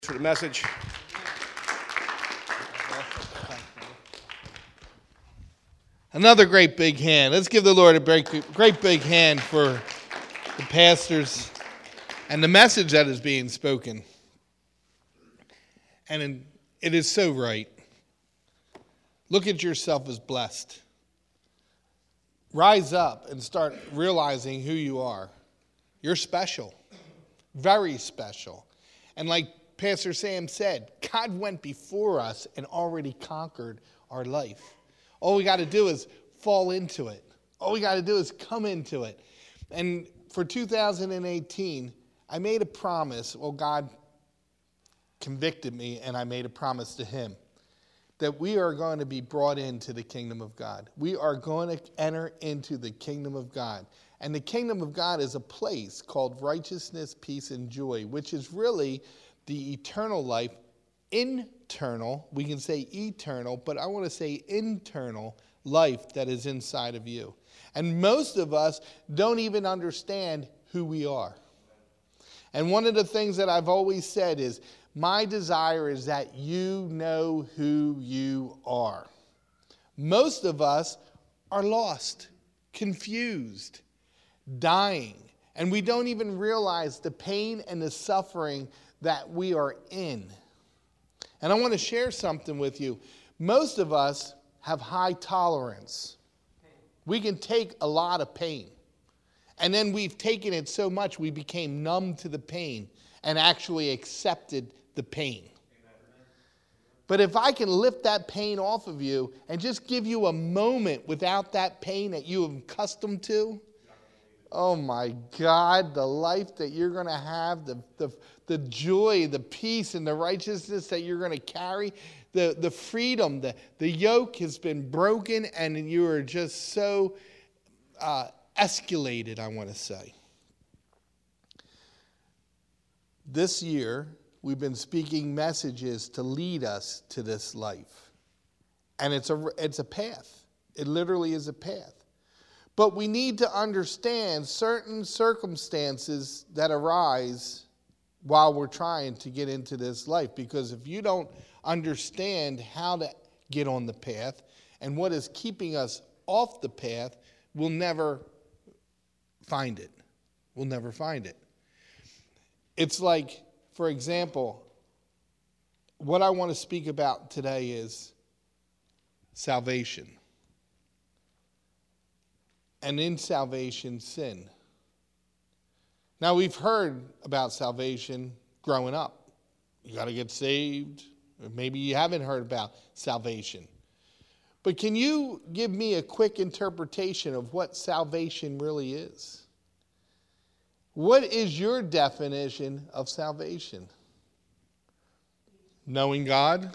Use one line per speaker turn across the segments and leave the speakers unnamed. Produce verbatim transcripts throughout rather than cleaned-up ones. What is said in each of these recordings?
For the message.
Another great big hand. Let's give the Lord a great, great big hand for the pastors and the message that is being spoken. And it is so right. Look at yourself as blessed. Rise up and start realizing who you are. You're special. Very special. And like Pastor Sam said, God went before us and already conquered our life. All we got to do is fall into it. All we got to do is come into it. And for two thousand eighteen, I made a promise. Well, God convicted me, and I made a promise to him that we are going to be brought into the kingdom of God. We are going to enter into the kingdom of God. And the kingdom of God is a place called righteousness, peace, and joy, which is really the eternal life, internal, we can say eternal, but I want to say internal life that is inside of you. And most of us don't even understand who we are. And one of the things that I've always said is, my desire is that you know who you are. Most of us are lost, confused, dying, and we don't even realize the pain and the suffering that we are in. And I want to share something with you. Most of us have high tolerance. We can take a lot of pain. And then we've taken it so much we became numb to the pain and actually accepted the pain. But if I can lift that pain off of you and just give you a moment without that pain that you have accustomed to, oh my God, the life that you're going to have, the, the, the joy, the peace, and the righteousness that you're going to carry, the, the freedom, the, the yoke has been broken, and you are just so uh, escalated, I want to say. This year, we've been speaking messages to lead us to this life. And it's a, it's a path. It literally is a path. But we need to understand certain circumstances that arise while we're trying to get into this life. Because if you don't understand how to get on the path and what is keeping us off the path, we'll never find it. We'll never find it. It's like, for example, what I want to speak about today is salvation. And in salvation, sin. Now, we've heard about salvation growing up. You got to get saved. Or maybe you haven't heard about salvation. But can you give me a quick interpretation of what salvation really is? What is your definition of salvation? Knowing God?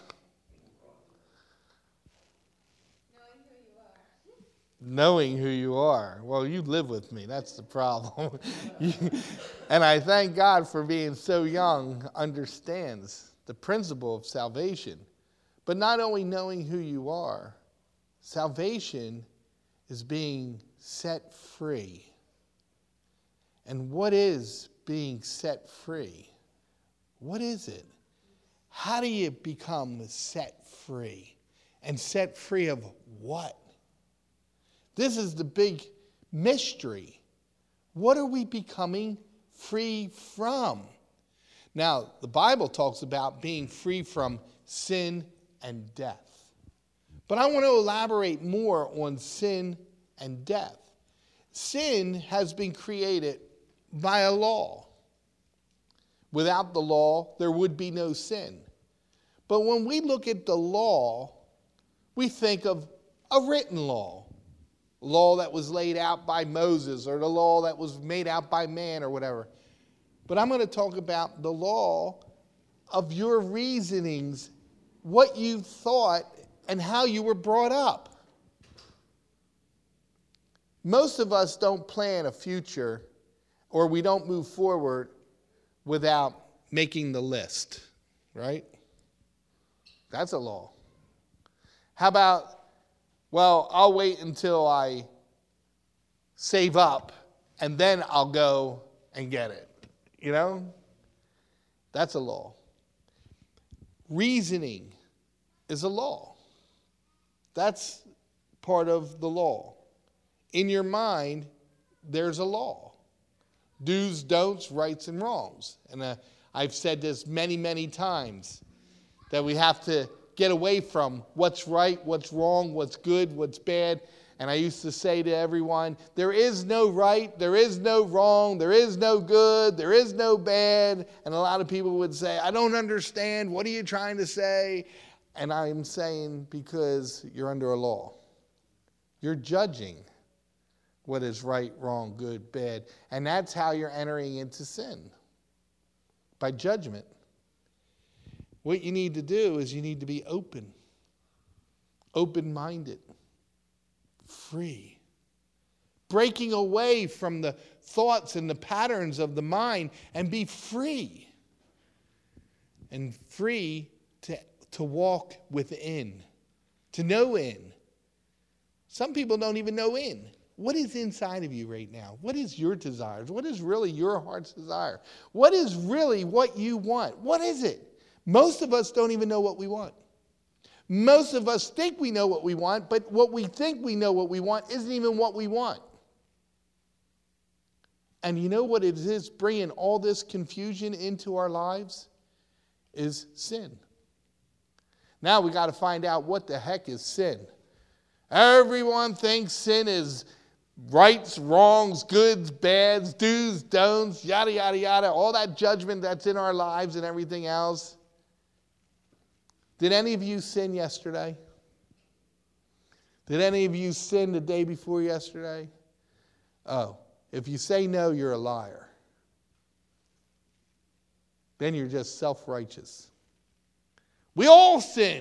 Knowing who you are. Well, you live with me. That's the problem. And I thank God for being so young, understands the principle of salvation. But not only knowing who you are, salvation is being set free. And what is being set free? What is it? How do you become set free? And set free of what? This is the big mystery. What are we becoming free from? Now, the Bible talks about being free from sin and death. But I want to elaborate more on sin and death. Sin has been created by a law. Without the law, there would be no sin. But when we look at the law, we think of a written law. Law that was laid out by Moses, or the law that was made out by man, or whatever. But I'm going to talk about the law of your reasonings, what you thought, and how you were brought up. Most of us don't plan a future, or we don't move forward without making the list, right? That's a law. How about, well, I'll wait until I save up, and then I'll go and get it. You know? That's a law. Reasoning is a law. That's part of the law. In your mind, there's a law. Do's, don'ts, rights, and wrongs. And uh, I've said this many, many times, that we have to get away from what's right, what's wrong, what's good, what's bad. And I used to say to everyone, there is no right, there is no wrong, there is no good, there is no bad. And a lot of people would say, I don't understand, what are you trying to say? And I'm saying, because you're under a law. You're judging what is right, wrong, good, bad. And that's how you're entering into sin, by judgment. What you need to do is you need to be open, open-minded, free, breaking away from the thoughts and the patterns of the mind, and be free, and free to, to walk within, to know in. Some people don't even know in. What is inside of you right now? What is your desires? What is really your heart's desire? What is really what you want? What is it? Most of us don't even know what we want. Most of us think we know what we want, but what we think we know what we want isn't even what we want. And you know what it is bringing all this confusion into our lives? Is sin. Now we got to find out what the heck is sin. Everyone thinks sin is rights, wrongs, goods, bads, do's, don'ts, yada, yada, yada, all that judgment that's in our lives and everything else. Did any of you sin yesterday? Did any of you sin the day before yesterday? Oh, if you say no, you're a liar. Then you're just self-righteous. We all sin.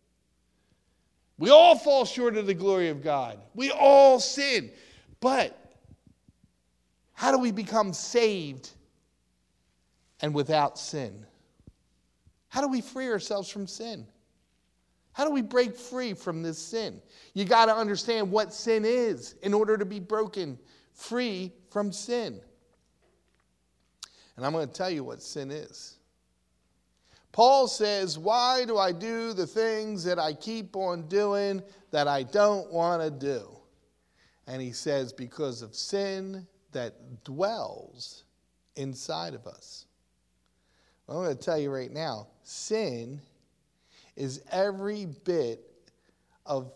We all fall short of the glory of God. We all sin. But how do we become saved and without sin? How do we free ourselves from sin? How do we break free from this sin? You got to understand what sin is in order to be broken free from sin. And I'm going to tell you what sin is. Paul says, why do I do the things that I keep on doing that I don't want to do? And he says, because of sin that dwells inside of us. Well, I'm going to tell you right now, sin is every bit of,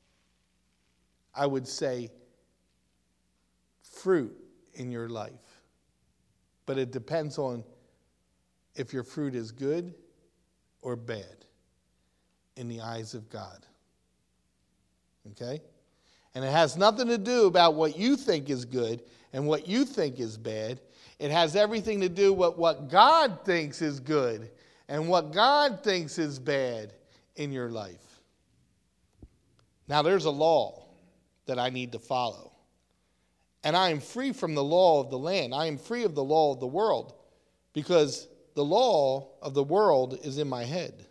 I would say, fruit in your life. But it depends on if your fruit is good or bad in the eyes of God. Okay? And it has nothing to do about what you think is good and what you think is bad. It has everything to do with what God thinks is good and what God thinks is bad in your life. Now, there's a law that I need to follow. And I am free from the law of the land. I am free of the law of the world, because the law of the world is in my head.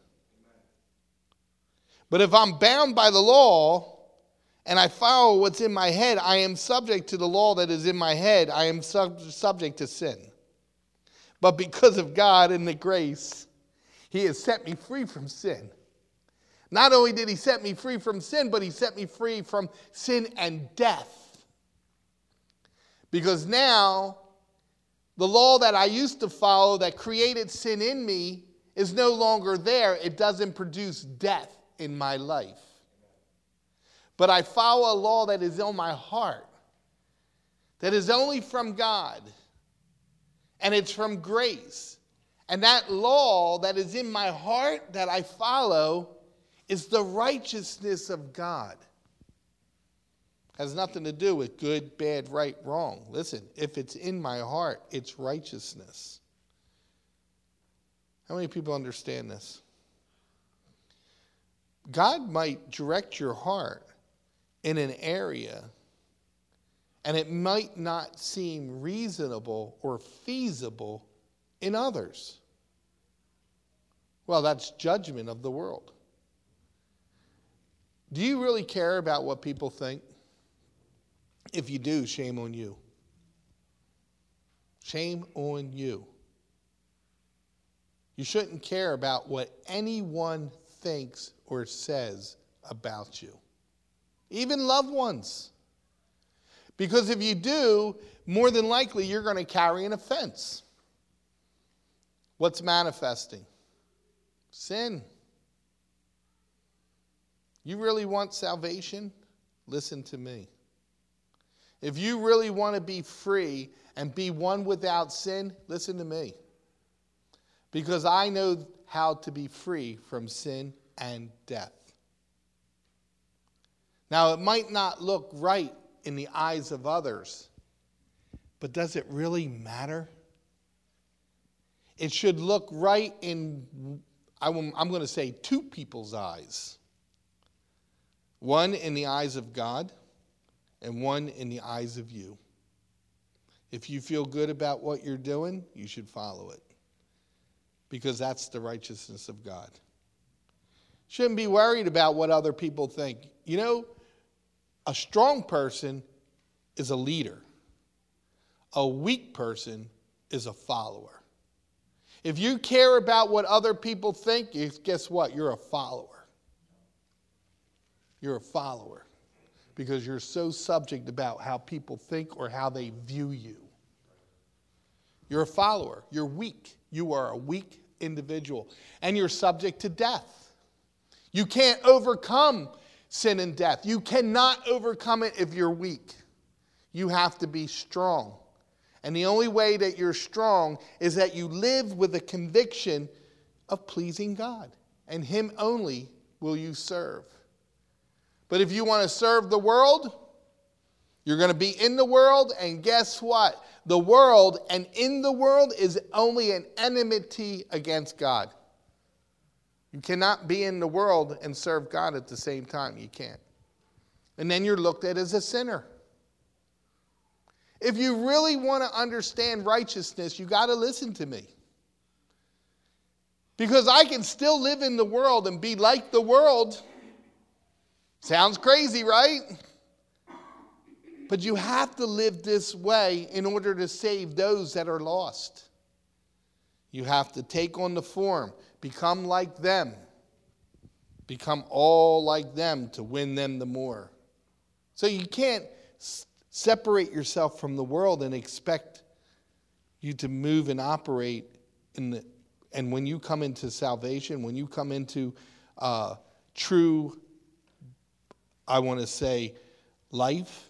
But if I'm bound by the law and I follow what's in my head, I am subject to the law that is in my head. I am sub- subject to sin. But because of God and the grace, he has set me free from sin. Not only did he set me free from sin, but he set me free from sin and death. Because now, the law that I used to follow that created sin in me is no longer there. It doesn't produce death in my life. But I follow a law that is on my heart, that is only from God, and it's from grace. And that law that is in my heart that I follow is the righteousness of God. Has nothing to do with good, bad, right, wrong. Listen, if it's in my heart, it's righteousness. How many people understand this? God might direct your heart in an area, and it might not seem reasonable or feasible in others. Well, that's judgment of the world. Do you really care about what people think? If you do, shame on you. Shame on you. You shouldn't care about what anyone thinks or says about you, even loved ones. Because if you do, more than likely you're going to carry an offense. What's manifesting? Sin. You really want salvation? Listen to me. If you really want to be free and be one without sin, listen to me. Because I know how to be free from sin and death. Now, it might not look right in the eyes of others, but does it really matter? It should look right in, I'm going to say, two people's eyes. One in the eyes of God, and one in the eyes of you. If you feel good about what you're doing, you should follow it. Because that's the righteousness of God. Shouldn't be worried about what other people think. You know, a strong person is a leader. A weak person is a follower. If you care about what other people think, guess what? You're a follower. You're a follower because you're so subject about how people think or how they view you. You're a follower. You're weak. You are a weak individual. And you're subject to death. You can't overcome sin and death. You cannot overcome it if you're weak. You have to be strong. And the only way that you're strong is that you live with a conviction of pleasing God. And Him only will you serve. But if you want to serve the world, you're going to be in the world, and guess what? The world and in the world is only an enmity against God. You cannot be in the world and serve God at the same time. You can't. And then you're looked at as a sinner. If you really want to understand righteousness, you got to listen to me. Because I can still live in the world and be like the world. Sounds crazy, right? But you have to live this way in order to save those that are lost. You have to take on the form, become like them, become all like them to win them the more. So you can't s- separate yourself from the world and expect you to move and operate in the. And when you come into salvation, when you come into uh, true, I want to say, life,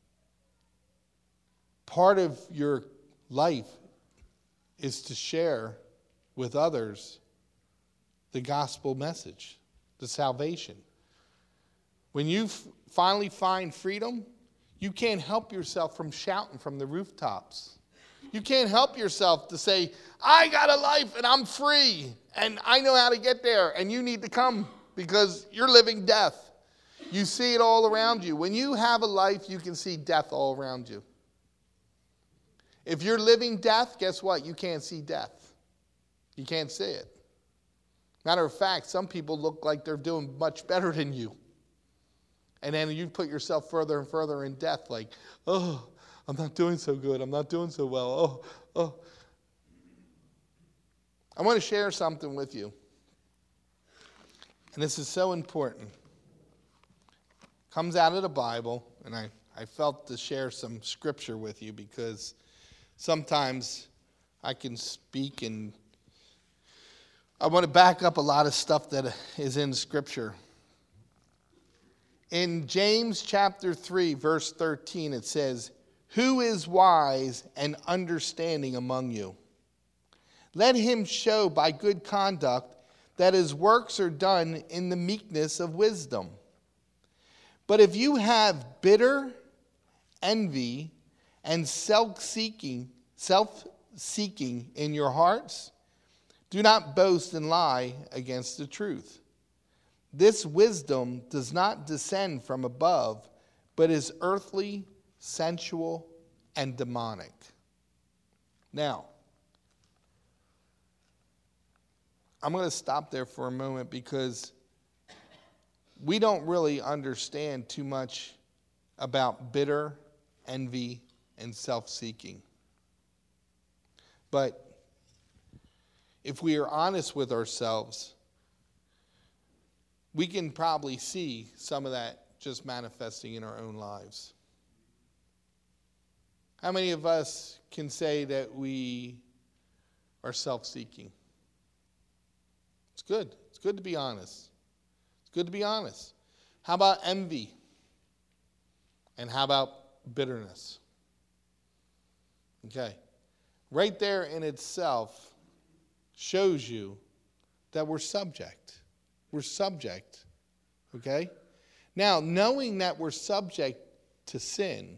part of your life is to share with others the gospel message, the salvation. When you f- finally find freedom, you can't help yourself from shouting from the rooftops. You can't help yourself to say, I got a life and I'm free and I know how to get there and you need to come because you're living death. You see it all around you. When you have a life, you can see death all around you. If you're living death, guess what? You can't see death. You can't see it. Matter of fact, some people look like they're doing much better than you. And then you put yourself further and further in death, like, oh, I'm not doing so good. I'm not doing so well. Oh, oh. I want to share something with you. And this is so important. Comes out of the Bible, and I, I felt to share some scripture with you because sometimes I can speak and I want to back up a lot of stuff that is in scripture. In James chapter three, verse thirteen, it says, "Who is wise and understanding among you? Let him show by good conduct that his works are done in the meekness of wisdom. But if you have bitter envy and self-seeking, self-seeking in your hearts, do not boast and lie against the truth. This wisdom does not descend from above, but is earthly, sensual, and demonic." Now, I'm going to stop there for a moment because we don't really understand too much about bitter envy and self-seeking. But if we are honest with ourselves, we can probably see some of that just manifesting in our own lives. How many of us can say that we are self-seeking? It's good. It's good to be honest. It's good to be honest. How about envy? And how about bitterness? Okay. Right there in itself shows you that we're subject. We're subject. Okay? Now, knowing that we're subject to sin,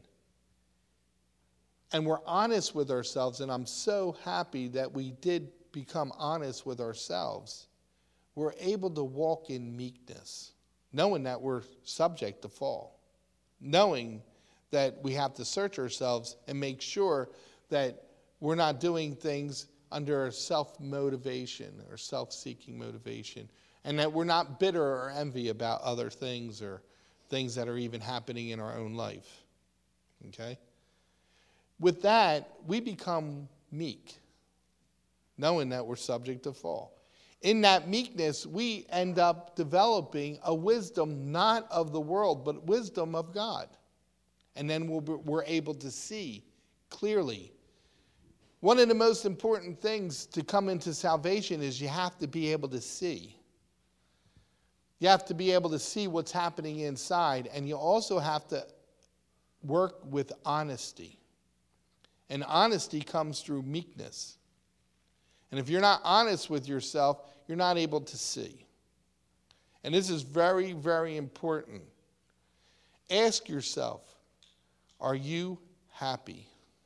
and we're honest with ourselves, and I'm so happy that we did become honest with ourselves, we're able to walk in meekness, knowing that we're subject to fall, knowing that we have to search ourselves and make sure that we're not doing things under self-motivation or self-seeking motivation, and that we're not bitter or envy about other things or things that are even happening in our own life. Okay? With that, we become meek, knowing that we're subject to fall. In that meekness, we end up developing a wisdom not of the world, but wisdom of God. And then we'll be, we're able to see clearly. One of the most important things to come into salvation is you have to be able to see. You have to be able to see what's happening inside, and you also have to work with honesty. And honesty comes through meekness. And if you're not honest with yourself, you're not able to see. And this is very, very important. Ask yourself, are you happy?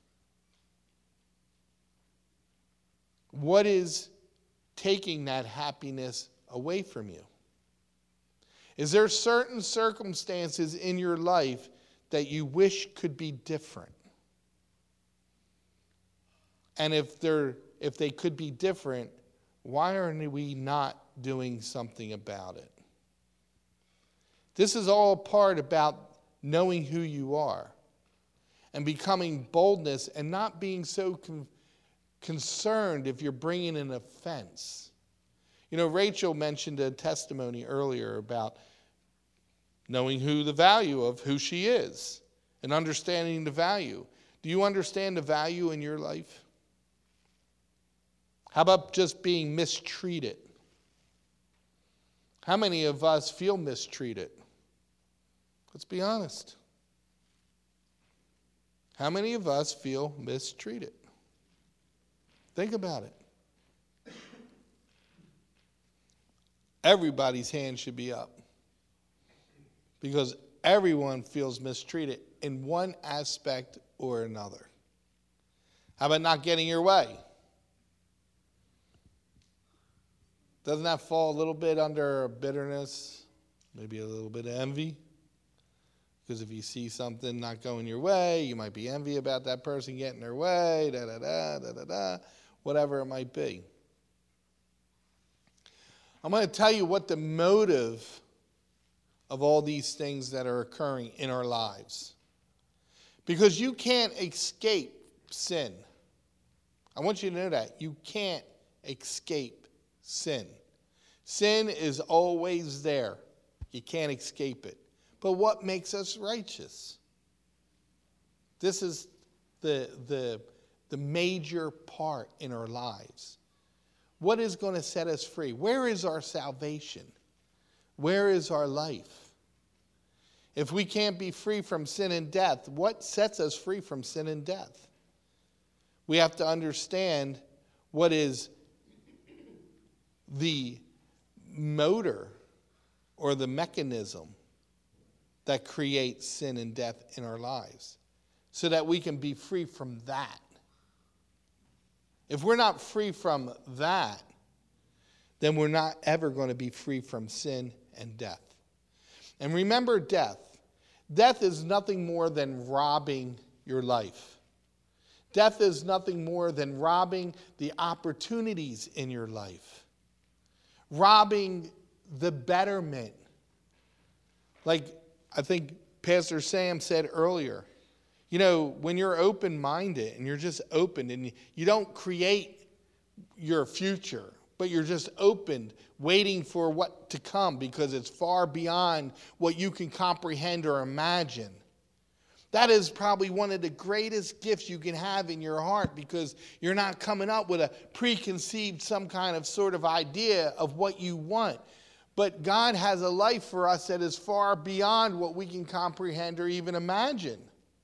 What is taking that happiness away from you? Is there certain circumstances in your life that you wish could be different? And if they're if they could be different, why are we not doing something about it? This is all part about knowing who you are and becoming boldness and not being so con- concerned if you're bringing an offense. You know, Rachel mentioned a testimony earlier about knowing who the value of who she is and understanding the value. Do you understand the value in your life? How about just being mistreated? How many of us feel mistreated? Let's be honest. How many of us feel mistreated? Think about it. Everybody's hand should be up, because everyone feels mistreated in one aspect or another. How about not getting your way? Doesn't that fall a little bit under bitterness, maybe a little bit of envy? Because if you see something not going your way, you might be envy about that person getting their way, da da da da da da, whatever it might be. I'm going to tell you what the motive of all these things that are occurring in our lives. Because you can't escape sin. I want you to know that. You can't escape sin. Sin is always there. You can't escape it. But what makes us righteous? This is the, the, the major part in our lives. What is going to set us free? Where is our salvation? Where is our life? If we can't be free from sin and death, what sets us free from sin and death? We have to understand what is the motor or the mechanism that creates sin and death in our lives, so that we can be free from that. If we're not free from that, then we're not ever going to be free from sin and death. And remember death. Death is nothing more than robbing your life. Death is nothing more than robbing the opportunities in your life. Robbing the betterment. Like I think Pastor Sam said earlier, you know, when you're open-minded and you're just open and you don't create your future, but you're just open, waiting for what to come because it's far beyond what you can comprehend or imagine. That is probably one of the greatest gifts you can have in your heart, because you're not coming up with a preconceived some kind of sort of idea of what you want. But God has a life for us that is far beyond what we can comprehend or even imagine.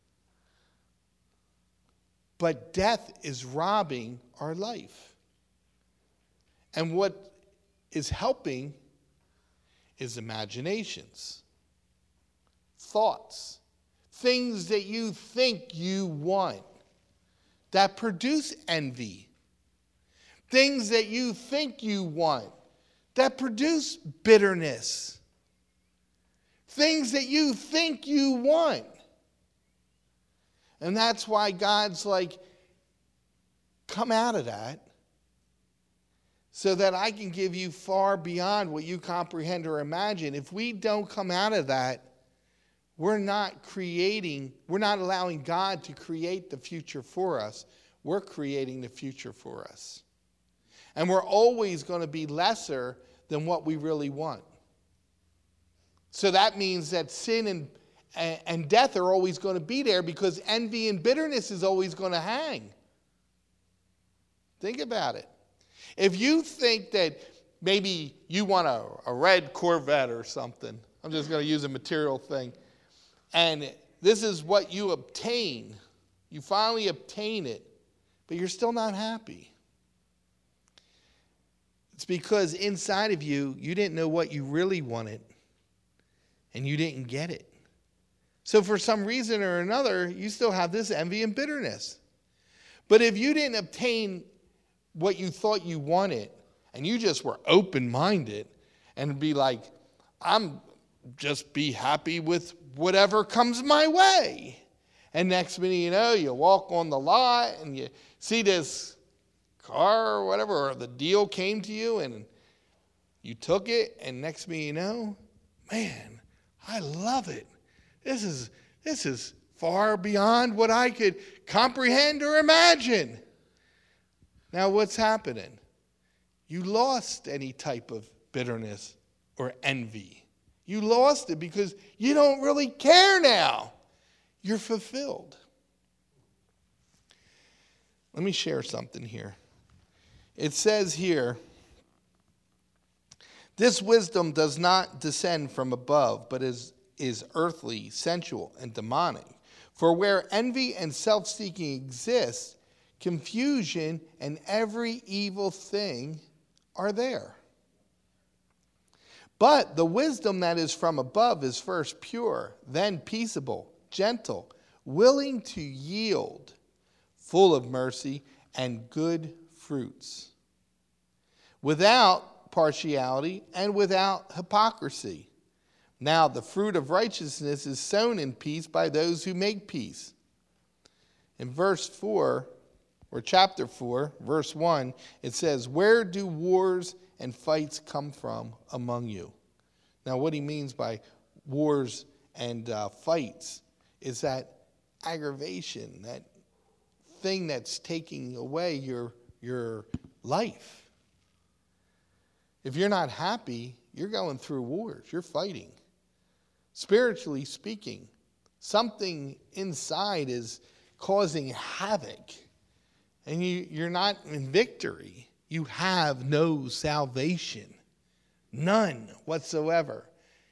But death is robbing our life. And what is helping is imaginations, thoughts, things that you think you want that produce envy, things that you think you want that produce bitterness, things that you think you want. And that's why God's like, come out of that so that I can give you far beyond what you comprehend or imagine. If we don't come out of that, we're not creating, we're not allowing God to create the future for us. We're creating the future for us. And we're always going to be lesser than what we really want. So that means that sin and, and death are always going to be there, because envy and bitterness is always going to hang. Think about it. If you think that maybe you want a, a red Corvette or something, I'm just going to use a material thing, and this is what you obtain. You finally obtain it, but you're still not happy. It's because inside of you, you didn't know what you really wanted, and you didn't get it. So for some reason or another, you still have this envy and bitterness. But if you didn't obtain what you thought you wanted, and you just were open-minded and be like, I'm just be happy with whatever comes my way. And next minute you know, you walk on the lot and you see this car or whatever, or the deal came to you and you took it, and next minute you know, man, I love it. This is, this is far beyond what I could comprehend or imagine. Now what's happening? You lost any type of bitterness or envy. You lost it because you don't really care now. You're fulfilled. Let me share something here. It says here, this wisdom does not descend from above, but is, is earthly, sensual, and demonic. For where envy and self-seeking exist, confusion and every evil thing are there. But the wisdom that is from above is first pure, then peaceable, gentle, willing to yield, full of mercy and good fruits, without partiality and without hypocrisy. Now the fruit of righteousness is sown in peace by those who make peace. In verse four, or chapter four, verse one, it says, where do wars and fights come from among you? Now what he means by wars and uh, fights is that aggravation, that thing that's taking away your, your life. If you're not happy, you're going through wars, you're fighting. Spiritually speaking, something inside is causing havoc, and you, you're not in victory. You have no salvation, none whatsoever.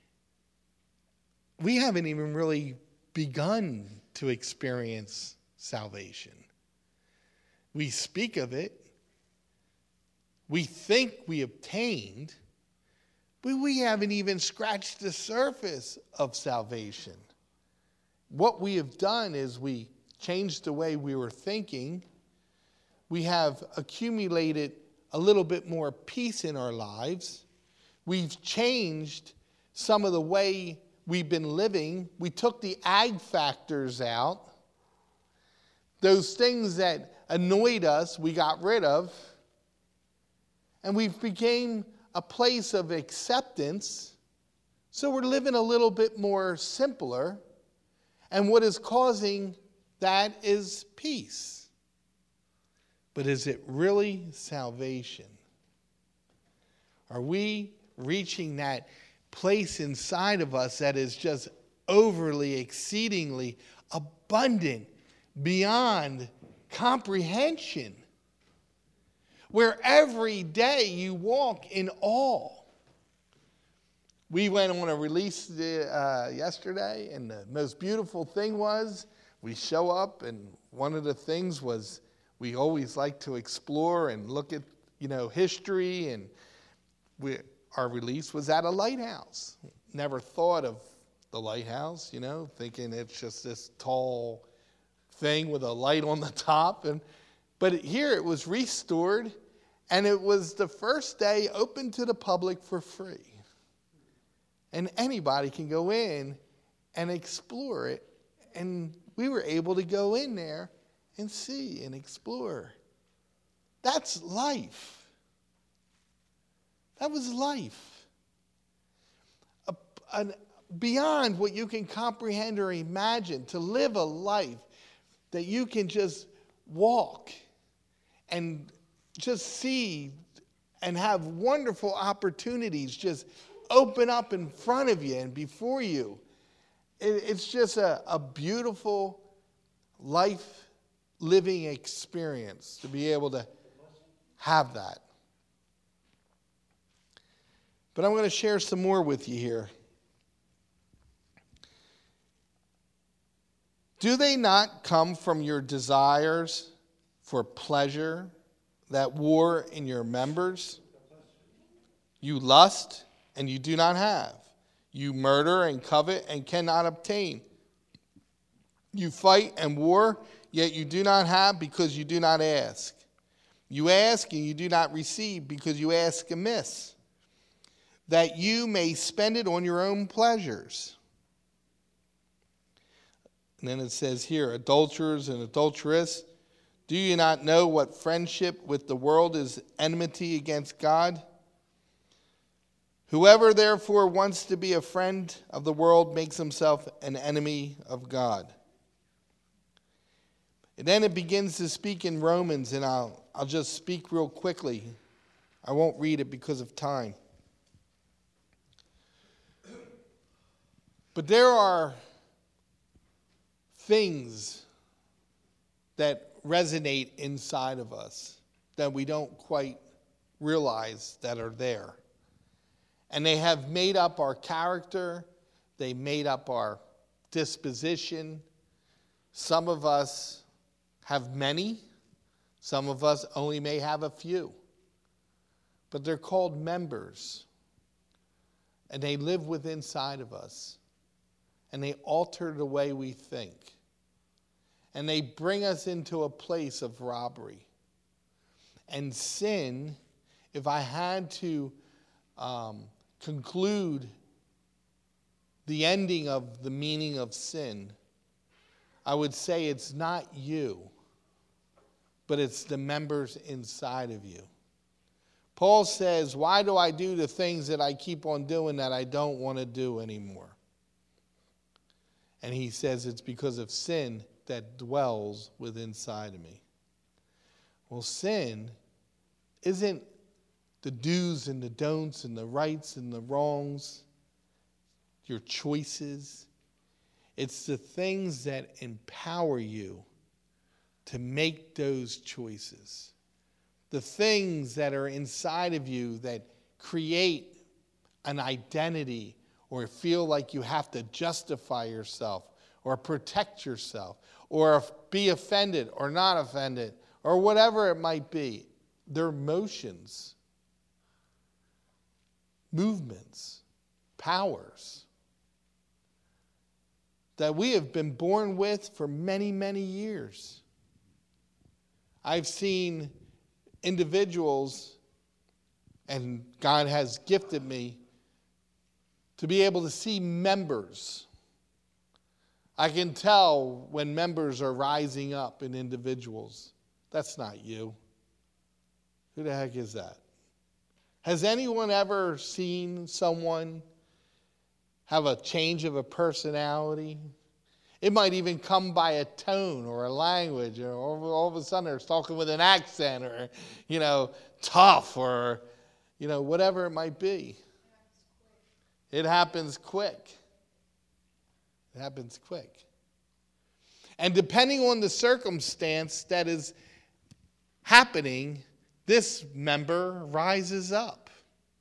We haven't even really begun to experience salvation. We speak of it. We think we obtained, but we haven't even scratched the surface of salvation. What we have done is we changed the way we were thinking. We have accumulated a little bit more peace in our lives. We've changed some of the way we've been living. We took the ag factors out. Those things that annoyed us, we got rid of. And we've became a place of acceptance. So we're living a little bit more simpler. And what is causing that is peace. but is it really salvation? Are we reaching that place inside of us that is just overly, exceedingly abundant, beyond comprehension, where every day you walk in awe? We went on a release uh, yesterday, and the most beautiful thing was we show up, and one of the things was we always like to explore and look at, you know, history, and we, our release was at a lighthouse. Never thought of the lighthouse, you know, thinking it's just this tall thing with a light on the top. And but here it was restored, and it was the first day open to the public for free. And anybody can go in and explore it. And we were able to go in there and see and explore. That's life. That was life. A, an, beyond what you can comprehend or imagine, to live a life that you can just walk and just see and have wonderful opportunities just open up in front of you and before you. It, it's just a, a beautiful life living experience to be able to have that. But I'm going to share some more with you here. Do they not come from your desires for pleasure that war in your members? You lust and you do not have. You murder and covet and cannot obtain. You fight and war, yet you do not have because you do not ask. You ask and you do not receive because you ask amiss, that you may spend it on your own pleasures. And then it says here, adulterers and adulteress, do you not know what friendship with the world is enmity against God? Whoever therefore wants to be a friend of the world makes himself an enemy of God. And then it begins to speak in Romans, and I'll, I'll just speak real quickly. I won't read it because of time. But there are things that resonate inside of us that we don't quite realize that are there. And they have made up our character. They made up our disposition. Some of us have many. Some of us only may have a few. But they're called members. And they live within inside of us. And they alter the way we think. And they bring us into a place of robbery. And sin, if I had to um, conclude the ending of the meaning of sin, I would say it's not you, but it's the members inside of you. Paul says, why do I do the things that I keep on doing that I don't want to do anymore? And he says it's because of sin that dwells within inside of me. Well, sin isn't the do's and the don'ts and the rights and the wrongs, your choices. It's the things that empower you to make those choices. The things that are inside of you that create an identity or feel like you have to justify yourself or protect yourself or be offended or not offended or whatever it might be. They're emotions, movements, powers that we have been born with for many, many years. I've seen individuals, and God has gifted me to be able to see members. I can tell when members are rising up in individuals. That's not you. Who the heck is that? Has anyone ever seen someone have a change of a personality? It might even come by a tone or a language, or all of a sudden they're talking with an accent, or, you know, tough, or, you know, whatever it might be. It happens quick. It happens quick. And depending on the circumstance that is happening, this member rises up.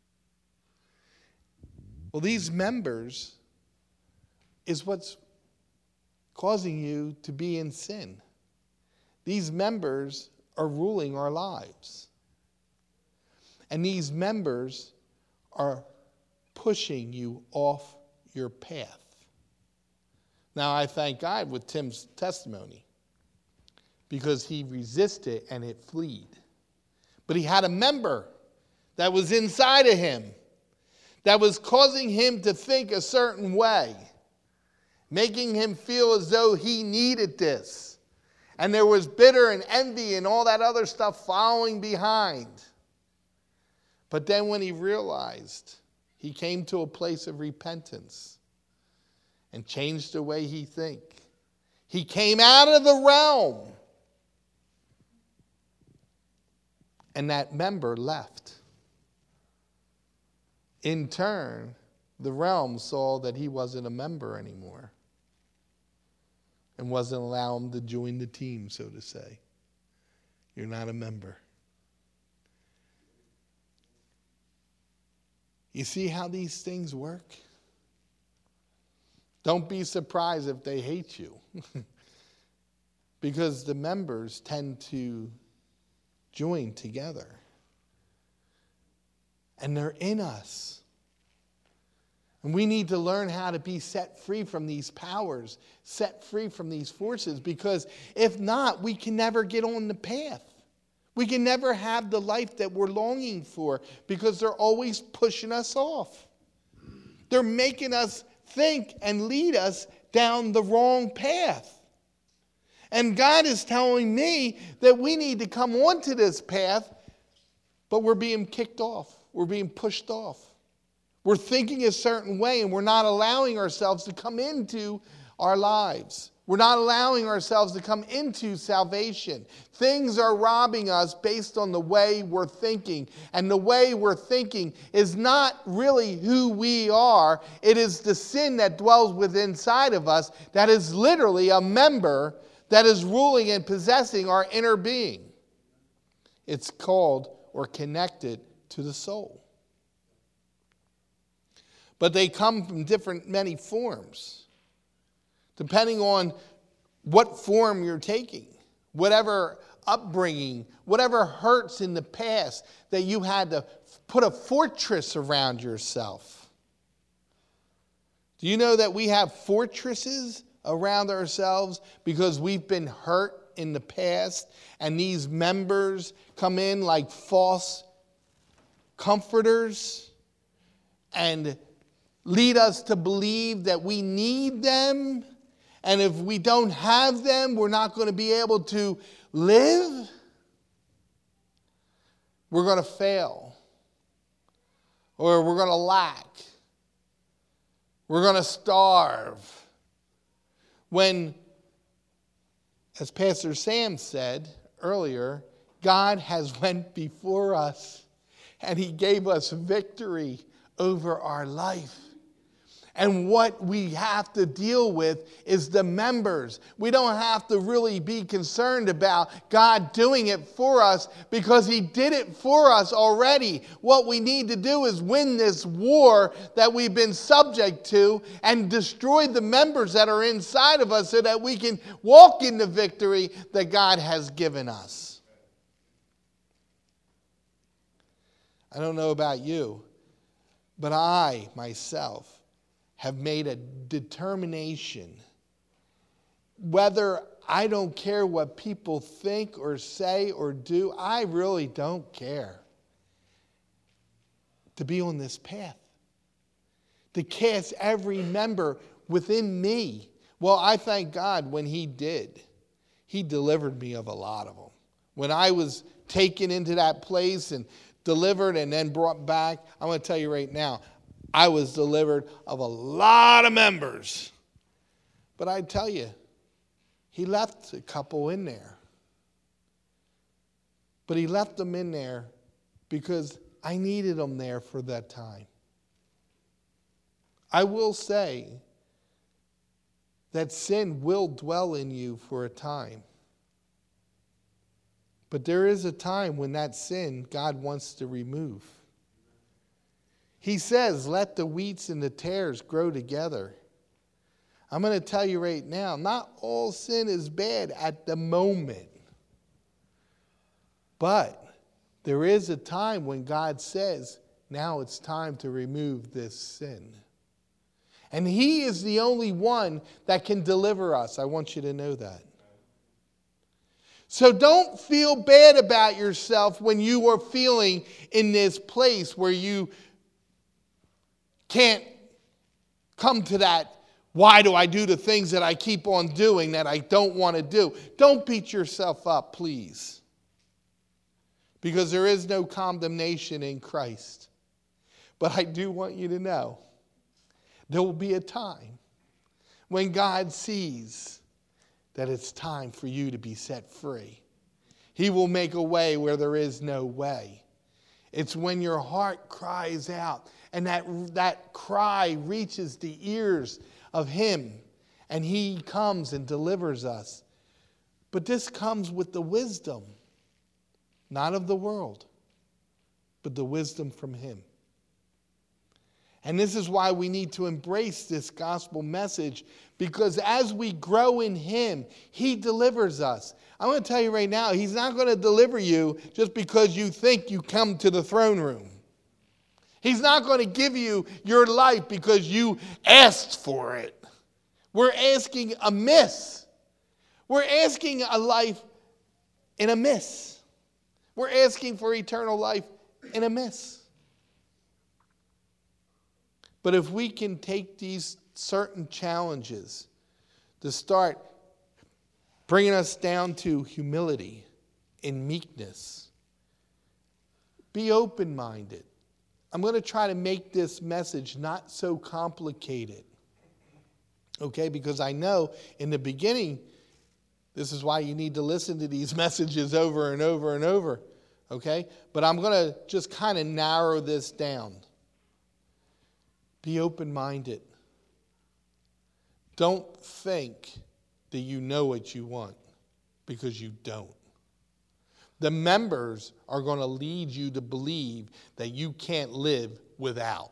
Well, these members is what's causing you to be in sin. These members are ruling our lives. And these members are pushing you off your path. Now, I thank God with Tim's testimony, because he resisted and it fled. But he had a member that was inside of him that was causing him to think a certain way, making him feel as though he needed this. And there was bitter and envy and all that other stuff following behind. But then when he realized, he came to a place of repentance and changed the way he think. He came out of the realm. And that member left. In turn, the realm saw that he wasn't a member anymore and wasn't allowing him to join the team, so to say. You're not a member. You see how these things work? Don't be surprised if they hate you. Because the members tend to join together. And they're in us. And we need to learn how to be set free from these powers, set free from these forces, because if not, we can never get on the path. We can never have the life that we're longing for, because they're always pushing us off. They're making us think and lead us down the wrong path. And God is telling me that we need to come onto this path, but we're being kicked off. We're being pushed off. We're thinking a certain way, and we're not allowing ourselves to come into our lives. We're not allowing ourselves to come into salvation. Things are robbing us based on the way we're thinking. And the way we're thinking is not really who we are. It is the sin that dwells within inside of us that is literally a member that is ruling and possessing our inner being. It's called or connected to the soul. But they come from different, many forms, depending on what form you're taking, whatever upbringing, whatever hurts in the past that you had to put a fortress around yourself. Do you know that we have fortresses around ourselves because we've been hurt in the past, and these members come in like false comforters and lead us to believe that we need them, and if we don't have them, we're not going to be able to live. We're going to fail, or we're going to lack. We're going to starve. When, as Pastor Sam said earlier, God has went before us and he gave us victory over our life. And what we have to deal with is the members. We don't have to really be concerned about God doing it for us, because he did it for us already. What we need to do is win this war that we've been subject to and destroy the members that are inside of us so that we can walk in the victory that God has given us. I don't know about you, but I, myself, have made a determination, whether I don't care what people think or say or do, I really don't care, to be on this path, to cast every member within me. Well, I thank God when he did. He delivered me of a lot of them. When I was taken into that place and delivered and then brought back, I'm going to tell you right now, I was delivered of a lot of members. But I tell you, he left a couple in there. But he left them in there because I needed them there for that time. I will say that sin will dwell in you for a time. But there is a time when that sin God wants to remove. He says, let the wheats and the tares grow together. I'm going to tell you right now, not all sin is bad at the moment. But there is a time when God says, now it's time to remove this sin. And he is the only one that can deliver us. I want you to know that. So don't feel bad about yourself when you are feeling in this place where you can't come to that, why do I do the things that I keep on doing that I don't want to do? Don't beat yourself up, please. Because there is no condemnation in Christ. But I do want you to know, there will be a time when God sees that it's time for you to be set free. He will make a way where there is no way. It's when your heart cries out and that, that cry reaches the ears of him and he comes and delivers us. But this comes with the wisdom, not of the world, but the wisdom from him. And this is why we need to embrace this gospel message, because as we grow in him, he delivers us. I'm going to tell you right now, he's not going to deliver you just because you think you come to the throne room. He's not going to give you your life because you asked for it. We're asking amiss. We're asking a life in a miss. We're asking for eternal life in a miss. But if we can take these certain challenges to start bringing us down to humility and meekness, be open-minded. I'm going to try to make this message not so complicated. Okay, because I know in the beginning, this is why you need to listen to these messages over and over and over. Okay, but I'm going to just kind of narrow this down. Be open-minded. Don't think that you know what you want, because you don't. The members are going to lead you to believe that you can't live without.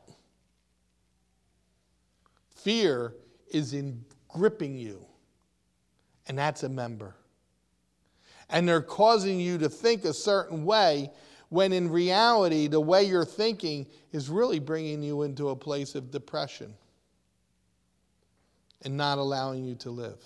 Fear is in gripping you, and that's a member. And they're causing you to think a certain way, when in reality, the way you're thinking is really bringing you into a place of depression and not allowing you to live.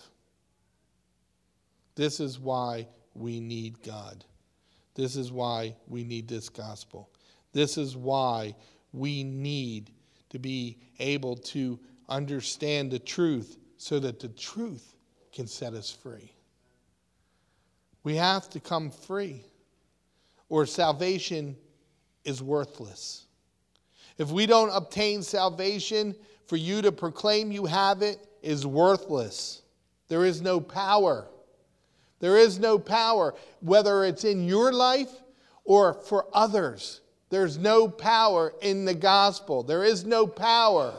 This is why we need God. This is why we need this gospel. This is why we need to be able to understand the truth so that the truth can set us free. We have to come free, or salvation is worthless. If we don't obtain salvation, for you to proclaim you have it is worthless. There is no power. There is no power, whether it's in your life or for others. There's no power in the gospel. There is no power.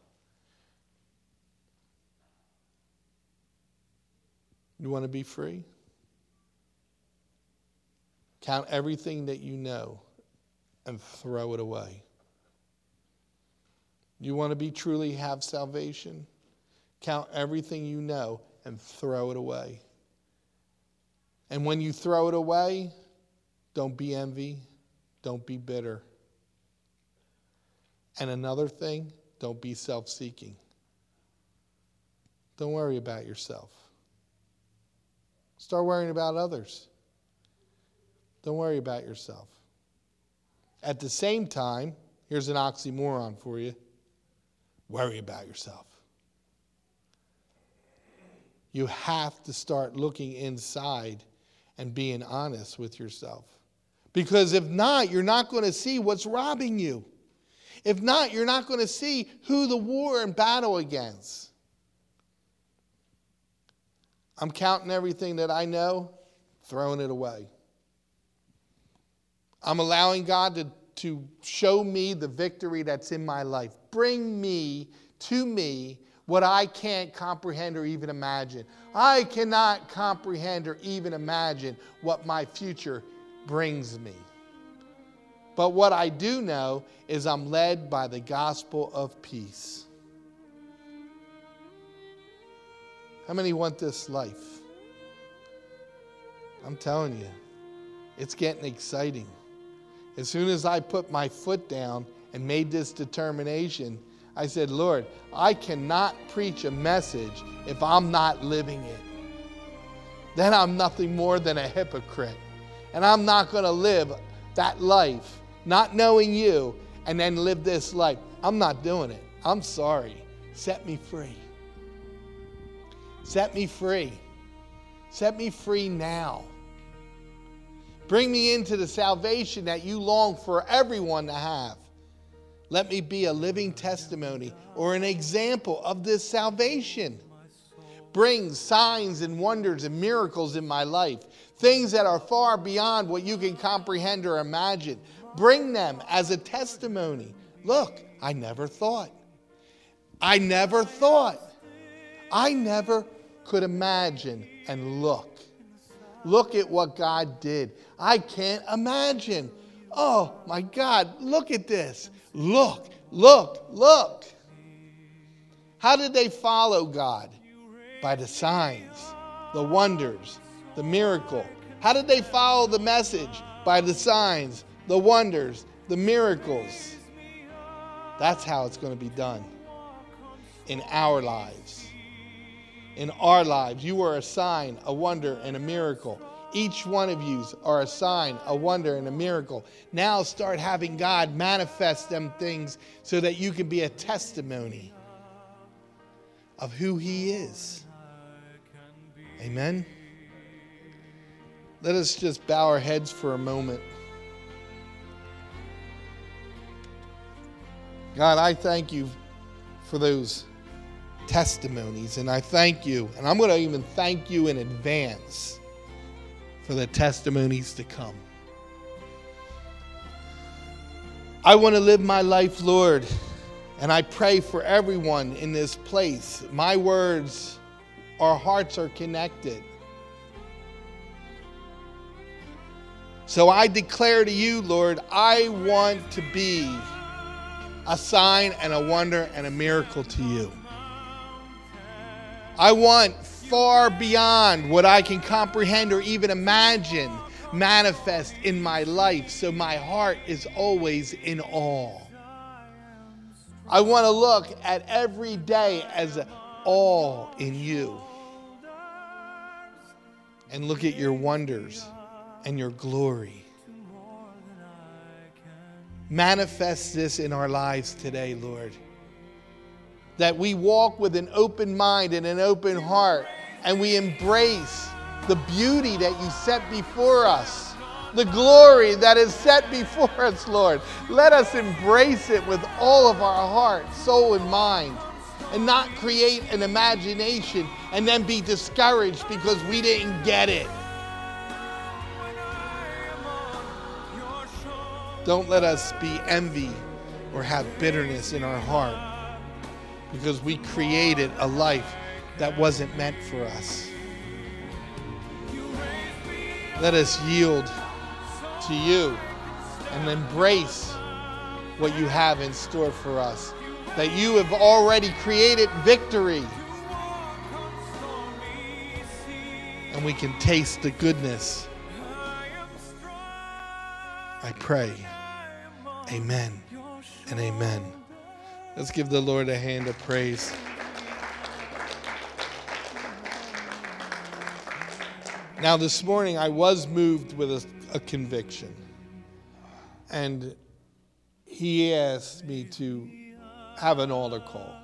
You want to be free? Count everything that you know and throw it away. You want to be truly have salvation? Count everything you know and throw it away. And when you throw it away, don't be envy. Don't be bitter. And another thing, don't be self-seeking. Don't worry about yourself. Start worrying about others. Don't worry about yourself. At the same time, here's an oxymoron for you. Worry about yourself. You have to start looking inside and being honest with yourself. Because if not, you're not going to see what's robbing you. If not, you're not going to see who the war and battle against. I'm counting everything that I know, throwing it away. I'm allowing God to, to show me the victory that's in my life. Bring me to me what I can't comprehend or even imagine. I cannot comprehend or even imagine what my future brings me. But what I do know is I'm led by the gospel of peace. How many want this life? I'm telling you, it's getting exciting. As soon as I put my foot down and made this determination, I said, Lord, I cannot preach a message if I'm not living it. Then I'm nothing more than a hypocrite. And I'm not going to live that life, not knowing you, and then live this life. I'm not doing it. I'm sorry. Set me free. Set me free. Set me free now. Bring me into the salvation that you long for everyone to have. Let me be a living testimony or an example of this salvation. Bring signs and wonders and miracles in my life. Things that are far beyond what you can comprehend or imagine. Bring them as a testimony. Look, I never thought. I never thought. I never could imagine. And look. Look at what God did. I can't imagine. Oh my God, look at this. Look, look, look. How did they follow God? By the signs, the wonders, the miracle. How did they follow the message? By the signs, the wonders, the miracles. That's how it's going to be done in our lives. In our lives, you are a sign, a wonder, and a miracle. Each one of you are a sign, a wonder, and a miracle. Now start having God manifest them things so that you can be a testimony of who He is. Amen. Let us just bow our heads for a moment. God, I thank you for those testimonies, and I thank you, and I'm going to even thank you in advance for the testimonies to come. I want to live my life, Lord, and I pray for everyone in this place. My words, our hearts are connected. So I declare to you, Lord, I want to be a sign and a wonder and a miracle to you. I want far beyond what I can comprehend or even imagine manifest in my life, so my heart is always in awe. I want to look at every day as all in you and look at your wonders and your glory. Manifest this in our lives today, Lord. That we walk with an open mind and an open heart, and we embrace the beauty that you set before us, the glory that is set before us, Lord. Let us embrace it with all of our heart, soul, and mind, and not create an imagination and then be discouraged because we didn't get it. Don't let us be envy or have bitterness in our heart because we created a life that wasn't meant for us. Let us yield to you and embrace what you have in store for us, that you have already created victory. And we can taste the goodness. I pray. Amen and amen. Let's give the Lord a hand of praise. Now, this morning, I was moved with a, a conviction. And he asked me to have an altar call.